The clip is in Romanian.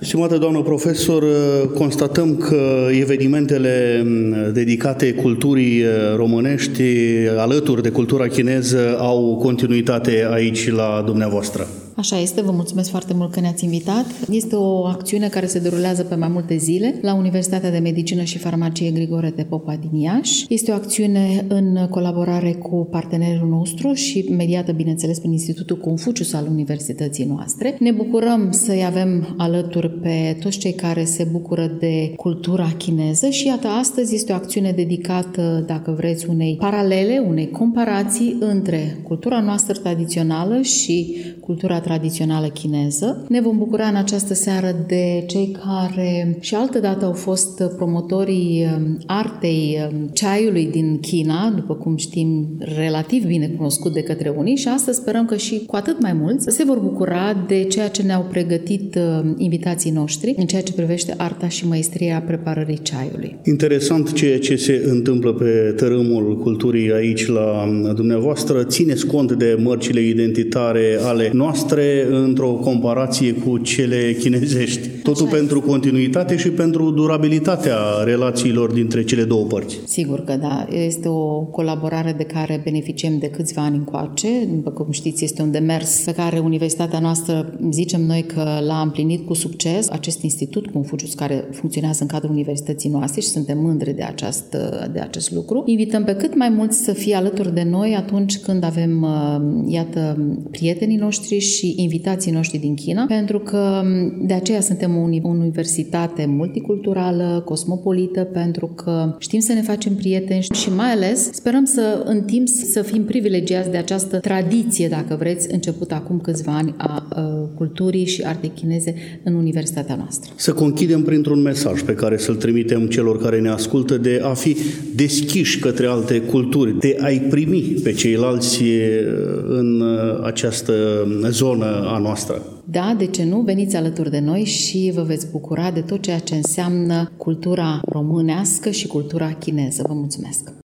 Stimată doamnă profesor, constatăm că evenimentele dedicate culturii românești, alături de cultura chineză, au continuitate aici la dumneavoastră. Așa este, vă mulțumesc foarte mult că ne-ați invitat. Este o acțiune care se derulează pe mai multe zile la Universitatea de Medicină și Farmacie Grigore de Popa din Iași. Este o acțiune în colaborare cu partenerul nostru și mediată, bineînțeles, prin Institutul Confucius al Universității noastre. Ne bucurăm să-i avem alături pe toți cei care se bucură de cultura chineză și iată, astăzi este o acțiune dedicată, dacă vreți, unei paralele, unei comparații între cultura noastră tradițională și cultura tradițională chineză. Ne vom bucura în această seară de cei care și altădată au fost promotorii artei ceaiului din China, după cum știm, relativ bine cunoscut de către unii, și astăzi sperăm că și cu atât mai mulți se vor bucura de ceea ce ne-au pregătit invitații noștri în ceea ce privește arta și maestria preparării ceaiului. Interesant ceea ce se întâmplă pe tărâmul culturii aici la dumneavoastră. Țineți cont de mărcile identitare ale noastre într-o comparație cu cele chinezești. Totul pentru continuitate și pentru durabilitatea relațiilor dintre cele două părți. Sigur că da. Este o colaborare de care beneficiem de câțiva ani încoace. După cum știți, este un demers pe care universitatea noastră, zicem noi că l-a împlinit cu succes. Acest institut Confucius care funcționează în cadrul universității noastre și suntem mândri de acest lucru. Invităm pe cât mai mulți să fie alături de noi atunci când avem, iată, prietenii noștri și invitații noștri din China, pentru că de aceea suntem o universitate multiculturală, cosmopolită, pentru că știm să ne facem prieteni și mai ales sperăm în timp să fim privilegiați de această tradiție, dacă vreți, început acum câțiva ani a culturii și artei chineze în universitatea noastră. Să conchidem printr-un mesaj pe care să-l trimitem celor care ne ascultă de a fi deschiși către alte culturi, de a-i primi pe ceilalți în această zonă a noastră. Da, de ce nu? Veniți alături de noi și vă veți bucura de tot ceea ce înseamnă cultura românească și cultura chineză. Vă mulțumesc!